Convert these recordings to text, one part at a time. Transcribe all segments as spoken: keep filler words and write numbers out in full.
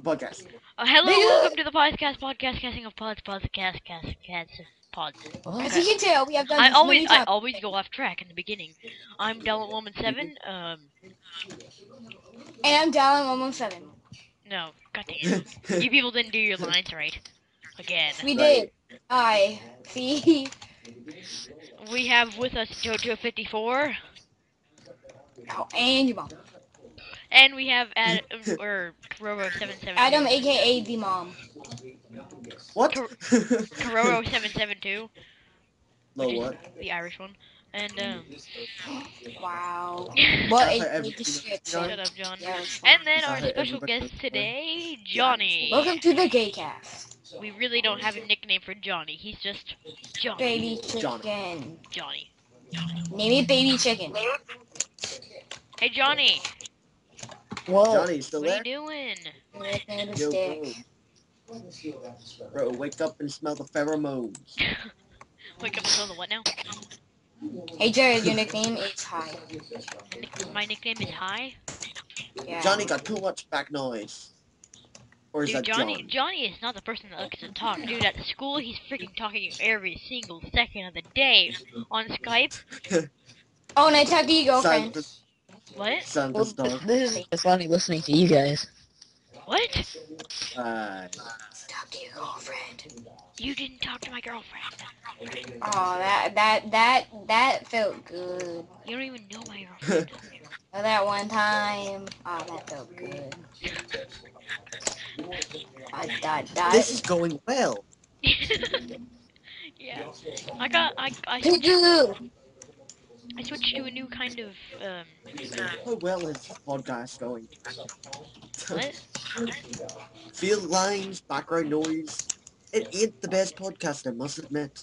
podcast. Uh, hello, Nigga! welcome to the podcast, podcast, casting of pods, podcast, cast, cast, pods. As you can tell, we have done I this always, many I times. always go off track in the beginning. I'm Dalent Woman Seven. Um, And I'm down one one seven. no, god dang it. You people didn't do your lines right. Again. We Right. did. I see. We have with us JoJo fifty-four, Oh, and your mom. and we have Ad, or Kororo seven seven two. Adam, aka the mom. What? Cor- Kororo seven seven two, No, which is what? the Irish one. And, um, Wow. What That's a how every- great description. shut up, John. Yeah, it's And fine. then That's our how special everybody- guest today, Johnny. Welcome to the gay cast. We really don't have a nickname for Johnny. He's just Johnny. Baby Johnny. chicken. Johnny. Name it baby chicken. Hey, Johnny. Whoa. Johnny, you still What are there? you doing? Licking the Yo, stick. bro. Bro, wake up and smell the pheromones. Wake up and smell the what now? Hey Jared, your nickname is Hi. Nick- My nickname is Hi. Yeah. Johnny got too much back noise. Or is Dude, that Johnny, John? Johnny is not the person that likes to talk. Dude, at school, he's freaking talking every single second of the day on Skype. Oh, and I talked to your girlfriend. Santa's, What? Santa's Well, dog. this is funny listening to you guys. What? Uh, Talk to your girlfriend. You didn't talk to my girlfriend. Oh, that that that that felt good. You don't even know my girlfriend. Oh, that one time. Oh, that felt good. I died. this is going well. Yeah. I got, I, I switched, Pigoo. I switched to a new kind of, um, How well is this podcast going? what? Field lines, background noise. It ain't the best podcast, I must admit.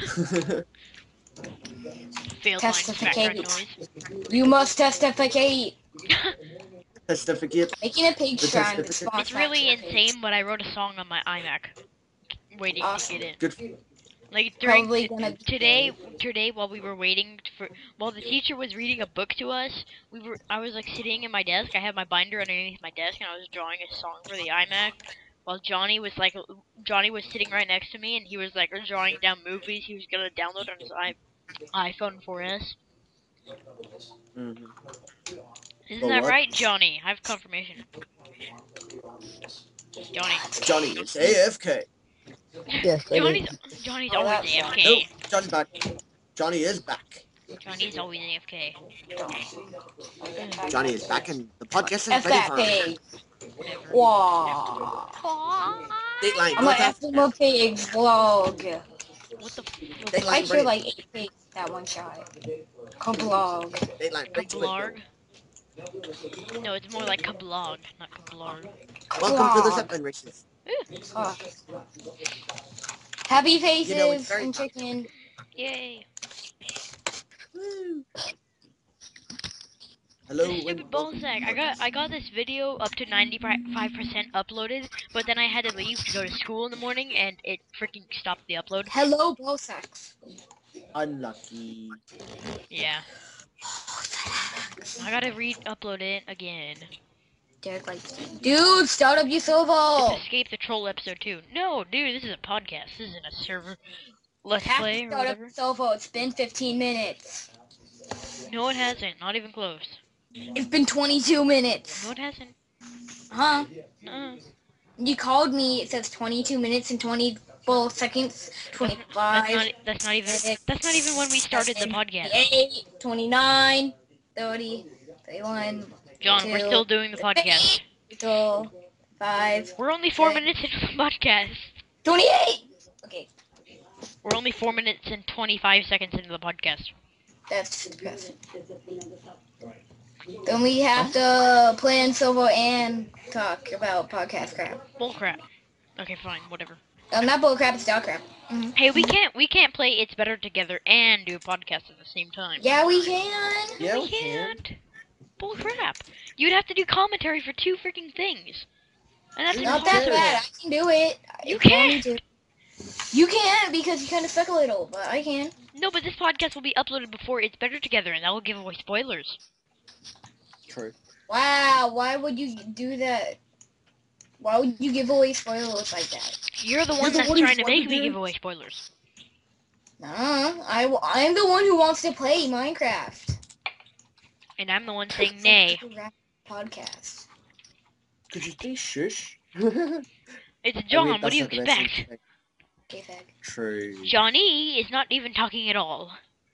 Failed lines, background Testify. noise. You must testify. Certificate. Making a pig The shrine. testify- with small It's really tracks. insane, but I wrote a song on my iMac, waiting Awesome. to get in. Good. Like during Probably gonna today, today while we were waiting for, while the teacher was reading a book to us, we were, I was like sitting in my desk. I had my binder underneath my desk, and I was drawing a song for the iMac. While Johnny was like, Johnny was sitting right next to me, and he was like drawing down movies he was gonna download on his i iPhone four S. Mm-hmm. Isn't The that what? right, Johnny? I have confirmation. Johnny. Johnny is A F K. Yes, I Johnny's did. Johnny's Oh, always that's A F No, K. Johnny's back. Johnny is back. Johnny's always A F K. Johnny is back in the podcast. F is ready that for pig. Wow. Dateline. I'm what gonna the- F them pigs vlog. What the They f- I like- killed like eight pigs that one shot. Vlog. Dateline. Right to it. Kablarg? No, it's more like kablog, not kablarg. Welcome to the Vlog. Zeppelin races. Oh. Happy faces You know, it's very- and chicken. Yay. Woo. Hello. This stupid and ballsack. I got I got this video up to ninety-five percent uploaded, but then I had to leave to go to school in the morning, and it freaking stopped the upload. Hello, Bossax. Unlucky. Yeah. I gotta re-upload it again. Derek like, dude, start up your server. It's Escape the Troll episode two. No, dude, this is a podcast. This isn't a server. Let's Have play to or start up whatever. your server. It's been fifteen minutes. No, it hasn't. Not even close. It's been twenty-two minutes. No, it hasn't. Huh? Nuh-uh. You called me. It says twenty-two minutes and twenty-four seconds. That's twenty-five. not, that's not even. That's not even when we started the podcast. twenty-eight, twenty-nine, thirty, thirty-one, John, we're two, still doing the podcast. four, five, We're only four Okay. minutes into the podcast. twenty-eight. Okay, We're only four minutes and twenty-five seconds into the podcast. that's depressing. Then we have to plan silver and talk about podcast crap. Bullcrap. Okay, fine, whatever. Um, not bull crap, it's dog crap. Mhm. Hey, we can't we can't play It's Better Together and do a podcast at the same time. Yeah, we can. Yeah, we we can. can't. Bullcrap. You'd have to do commentary for two freaking things. And that's Not that impossible. bad. I can do it. You If want me can't. to. You can't because you kind of suck a little, but I can. No, but this podcast will be uploaded before It's Better Together, and that will give away spoilers. True. Wow, why would you do that? Why would you give away spoilers like that? You're the You're one the that's one who's trying to make wanted me to- give away spoilers. Nah, I, I'm the one who wants to play Minecraft. And I'm the one saying nay. Podcast. Could you please shush? It's John, I mean, what do you that's not the best thing expect? to say. Okay, fag. True. Johnny is not even talking at all.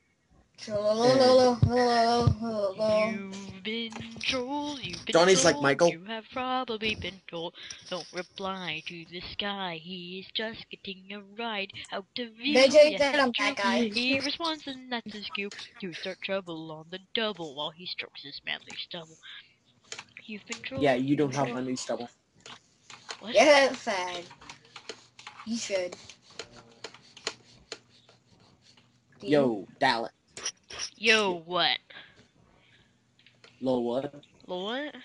Trollolololololololol. You've been trolled, you've been Johnny's like trolled, Michael. You have probably been told. Don't reply to the sky. He is just getting a ride out of you. They take Yes, that on it's that true. guy. He responds and that's his cue to start trouble on the double while he strokes his manly stubble. You've been trolled. Yeah, you don't you've have been money stubble. What? Yeah, fag. You should. Do you? Yo, Dallas. Yo, what? Lol, what? What?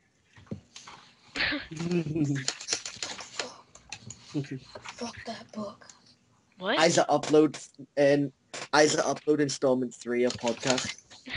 Fuck that book. What? Isa upload and Isa upload installment three of podcast.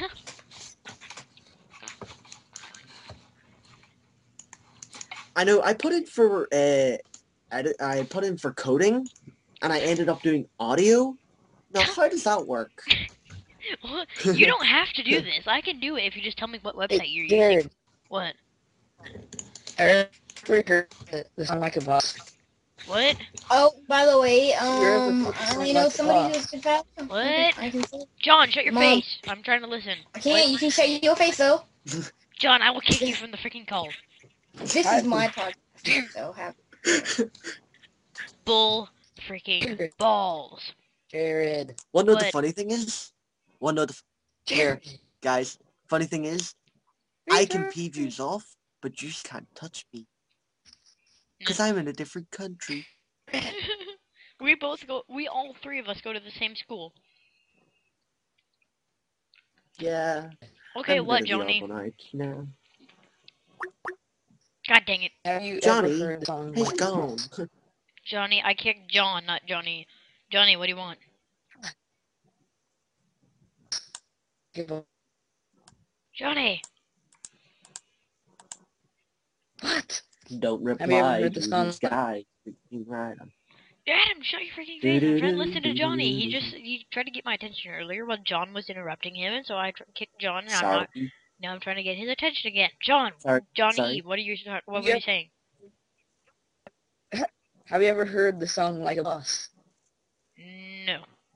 I know. I put in for uh, I, did- I put in for coding, and I ended up doing audio. Now, how does that work? What? You don't have to do this. I can do it if you just tell me what website Hey, you're using. Jared, What? I ever heard the song like a boss? What? Oh, by the way, You're um, able to I like know a somebody boss. who's been fast. What? I can say. John, shut your Mom. face. I'm trying to listen. I can't. You can shut your face though. John, I will kick you from the freaking call. This I- is my podcast, so have. Bull freaking balls. Jared. One know the What? funny thing is, one know the f- Jared. guys. Funny thing is, I can pee views off, but you just can't touch me because I'm in a different country. We both go. We all three of us go to the same school. Yeah. Okay, I'm a what, bit of the Johnny? odd one out, you know. God dang it, Have you Johnny, ever heard the song He's like a gone. boss? Johnny. I kicked John, not Johnny. Johnny, what do you want? Give a- Johnny. What? Don't Have you ever reply heard to the song? this guy. Freaking right. Adam, shut your freaking face. I'm trying to listen to Johnny. He just he tried to get my attention earlier while John was interrupting him, and so I tr- kicked John, and I'm Sorry. not. Now I'm trying to get his attention again. John, Sorry. Johnny, Sorry. what are you what were Yeah. you saying? Have you ever heard the song like a boss? No,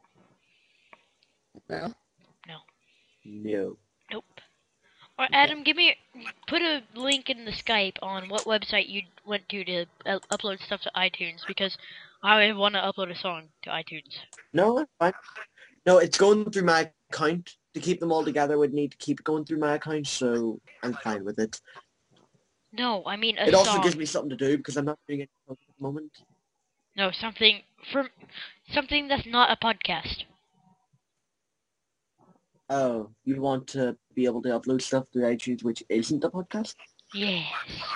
No? No. nope. Or Adam, give me put a link in the Skype on what website you went to to uh, upload stuff to iTunes because I want to upload a song to iTunes. No, it's fine. No, it's going through my account. To keep them all together, would need to keep it going through my account, so I'm fine with it. No, I mean a It also song. gives me something to do because I'm not doing it at the moment. No, something for something that's not a podcast. Oh, you want to be able to upload stuff to iTunes which isn't a podcast? Yes.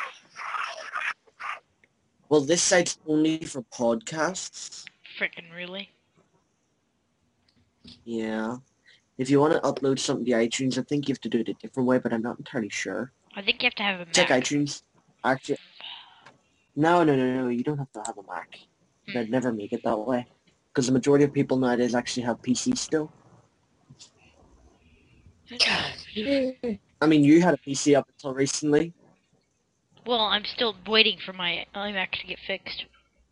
Well, this site's only for podcasts. Frickin' really? Yeah. If you want to upload something to iTunes, I think you have to do it a different way, but I'm not entirely sure. I think you have to have a Mac. Check iTunes. Actually, no, no, no, no. You don't have to have a Mac. Hmm. They'd never make it that way. Because the majority of people nowadays actually have P Cs still. I mean, you had a P C up until recently. Well, I'm still waiting for my iMac to get fixed.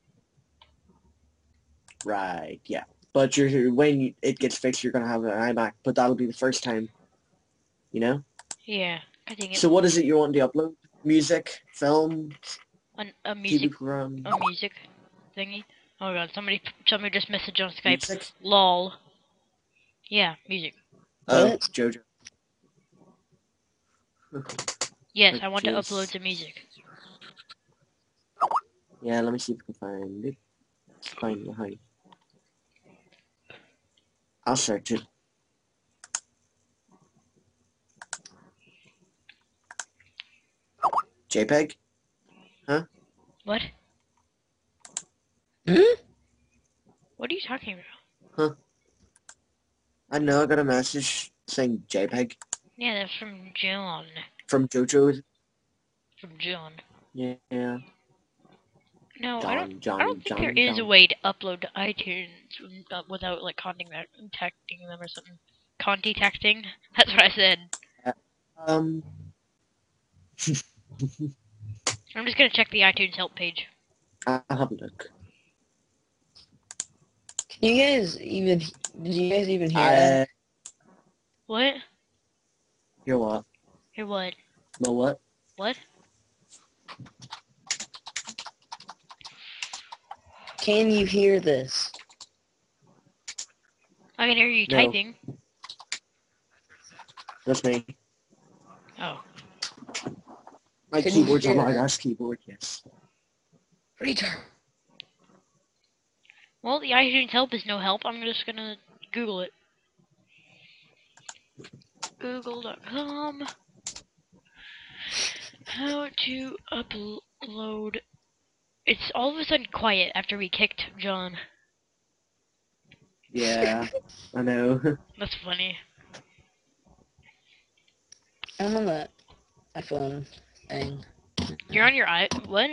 Right, yeah. But you're, when you, it gets fixed, you're going to have an iMac. But that'll be the first time. You know? Yeah, I think it's So what is it you want to upload? Music? Film? an, a T V music program? a music thingy. Oh god, somebody somebody just messaged on Skype. Music? Lol. Yeah, music. Oh, What? Jojo. Yes, I want to Jeez. upload the music. Yeah, let me see if I can find it. Find the height. I'll search it. JPEG? What? Hmm? What are you talking about? I know I got a message saying JPEG Yeah, that's from John. from Jojo. From John. Yeah. No, I don't. John, John, I don't think John, there is John. a way to upload to iTunes uh, without like contacting them or something. Contacting. That's what I said. Um, I'm just gonna check the iTunes help page. I'll have a look. Can you guys even? Did you guys even hear I that? What? hear what? Hear what? Know what? What? Can you hear this? I can hear you No. typing. That's me. Oh. My Can you keyboard's on hear my that? last keyboard. Yes. Retard. Well, the iTunes help is no help. I'm just gonna Google it. Google dot com. How to upload. It's all of a sudden quiet after we kicked John. Yeah, I know. That's funny. I'm on the iPhone thing. You're on your i. What?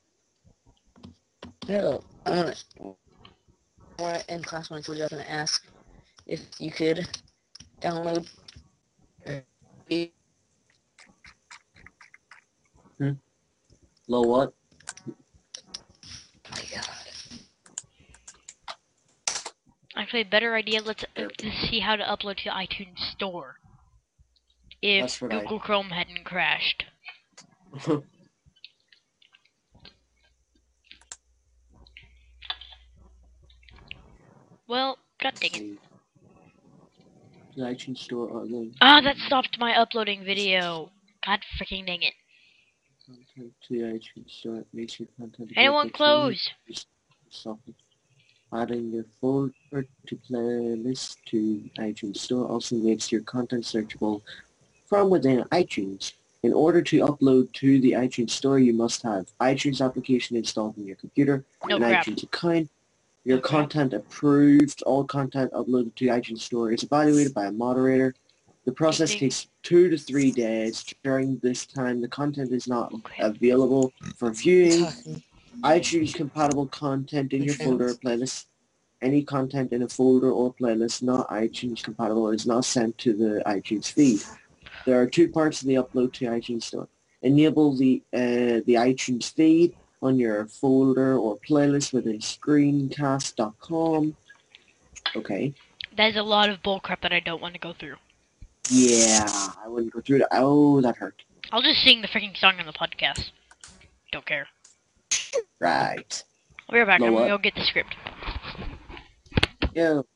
No, I'm on it. Or in class when I told you I was gonna ask if you could download. or be- Low what? My God. Actually, a better idea. Let's, uh, let's see how to upload to the iTunes Store. If That's what I- Google Chrome hadn't crashed. Well, god dang it. The iTunes Store upload Ah, that stopped my uploading video. God freaking dang it. content to the iTunes Store. Make sure content. Anyone close? Stop it. Adding your folder to playlist to iTunes Store also makes your content searchable from within iTunes. In order to upload to the iTunes Store, you must have iTunes application installed on your computer, No an crap. iTunes account, your No crap. content approved. All content uploaded to the iTunes Store is evaluated by a moderator. The process Ding. takes two to three days. During this time, the content is not Okay. available for viewing. Talking. iTunes compatible content in your Okay. folder or playlist. Any content in a folder or playlist not iTunes compatible is not sent to the iTunes feed. There are two parts of the upload to iTunes Store. Enable the uh, the iTunes feed on your folder or playlist within screencast dot com. Okay. That is a lot of bullcrap that I don't want to go through. Yeah, I wouldn't go through that. Oh, that hurt. I'll just sing the freaking song on the podcast. Don't care. Right. I'll be right back. Know I'm gonna what? go get the script. Yeah.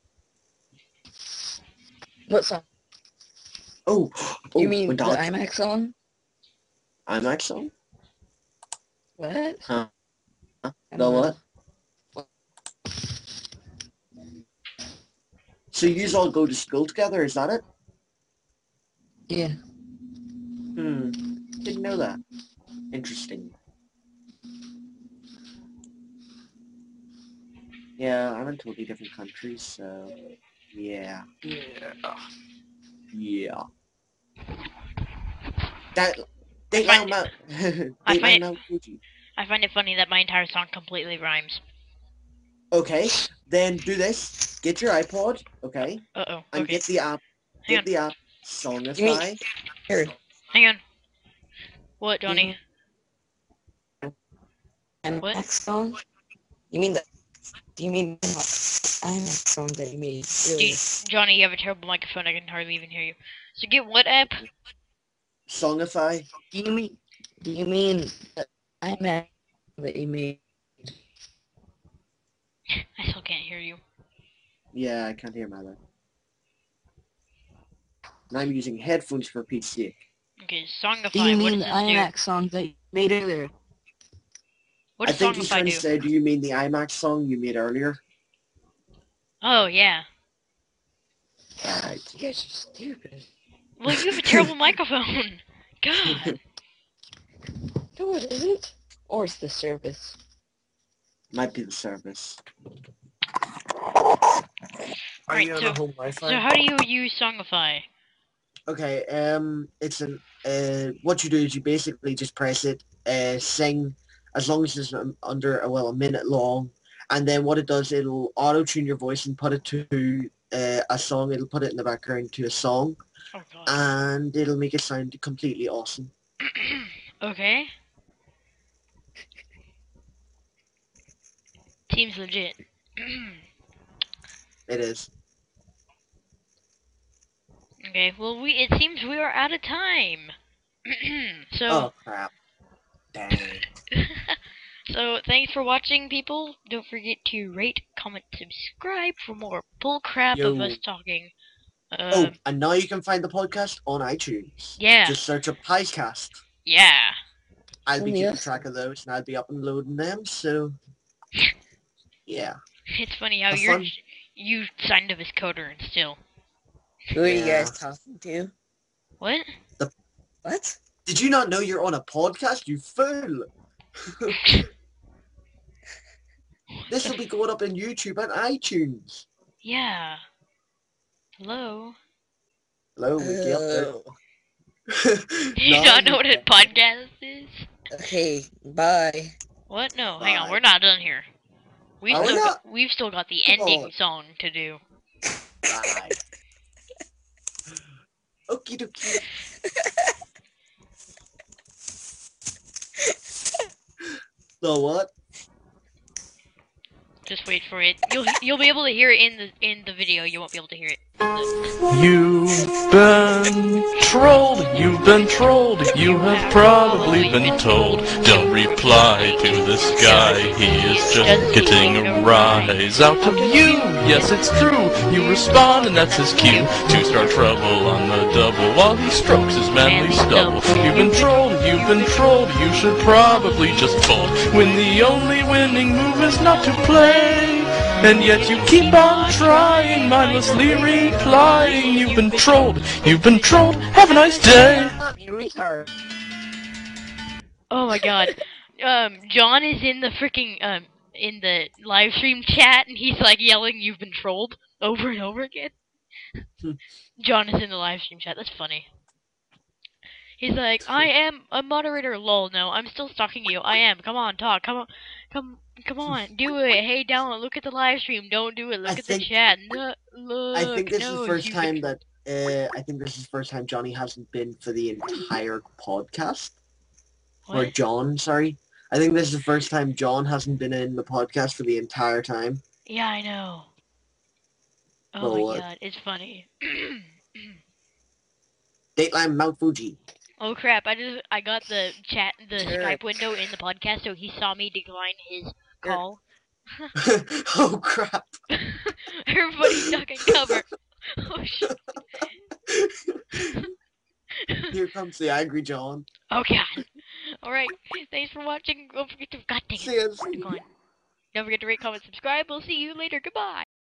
What song? Oh, oh, you mean when the Doc- iMac song? iMac song? What? Huh? I The don't know. what? So you all go to school together, is that it? Yeah. Hmm. Didn't know that. Interesting. Yeah, I'm in totally different countries, so yeah. Yeah. Yeah. That Dateline find Mount I Dateline find- Mount Fuji. I find it funny that my entire song completely rhymes. Okay, then do this. Get your iPod, okay, Uh oh. and Okay. get the app. Hang Get on. the app Songify. Here. Hang on. What, Johnny? iMac What? song? You mean the? Do you mean the iMac song that you made? Do Really? you- Johnny, you have a terrible microphone. I can hardly even hear you. So get what app? Songify. Do you mean? Do you mean the iMac that you made? I still can't hear you. Yeah, I can't hear my life. And I'm using headphones for Pete's sake. Okay, Songify. Do you what mean does the this do? iMac song that you made earlier? What I does think he's trying Songify to do? say, do you mean the iMac song you made earlier? Oh yeah. Alright. You guys are stupid. Well, you have a terrible microphone. God. No, it isn't. Or it's the service. Might be the service. Are Alright, you on so- a home Wi-Fi? So how do you use Songify? Okay, um, it's an, uh, what you do is you basically just press it, uh, sing as long as it's um, under uh, well a minute long. And then what it does, it'll auto tune your voice and put it to uh, a song. It'll put it in the background to a song, Oh god. and it'll make it sound completely awesome. Okay. Seems legit. It is. Okay, well, we it seems we are out of time. so, Oh crap! Dang. so thanks for watching, people. Don't forget to rate, comment, subscribe for more bull crap of Yo. us talking. Um, Oh, and now you can find the podcast on iTunes. yeah, Just search up Piecast. yeah. I'll be Oh, keeping yes. track of those, and I'll be uploading them. So, yeah. It's funny how Have you're fun. you signed up as coder and still. Who are you Yeah. guys talking to? What? What? Did you not know you're on a podcast, you fool? This will be going up on YouTube and iTunes. Yeah. Hello. Hello, Wiki up there. Oh. Do you No, not know what a podcast is? Okay, bye. What? No, hang on. Bye. We're not done here. We've Are we still not? got, we've still got the Come ending on. song to do. Bye. Okie dokie. So what? Just wait for it. You'll you'll be able to hear it in the in the video. You won't be able to hear it. in the- You've been trolled, you've been trolled, you have probably been told. Don't reply to this guy, he is just getting a rise out of you. Yes, it's true, you respond and that's his cue to start trouble on the double while he strokes his manly stubble. You've been trolled, you've been trolled, you should probably just fold when the only winning move is not to play. And yet you keep on trying, mindlessly replying. You've been trolled, you've been trolled, have a nice day. You retard. Oh my god. Um, John is in the freaking um in the live stream chat and he's like yelling, "You've been trolled" over and over again. John is in the live stream chat. That's funny. He's like, "I am a moderator, lol. No, I'm still stalking you. I am. Come on, talk. Come on, come, come on, do it. Hey, download. Look at the live stream. Don't do it. Look I at think- the chat. No, look. I think this no, is the first you've time been that uh, I think this is the first time Johnny hasn't been for the entire podcast. What? Or John, sorry. I think this is the first time John hasn't been in the podcast for the entire time. Yeah, I know. Oh Well, my what? god, it's funny. Dateline Mount Fuji. Oh crap! I just I got the chat the Sure. Skype window in the podcast, so he saw me decline his call. Oh crap. Everybody's duck and cover. Oh shit. Here comes the angry John. Oh god. All right. Thanks for watching. Don't forget to God dang See it. ya. Decline. Don't forget to rate, comment, subscribe. We'll see you later. Goodbye.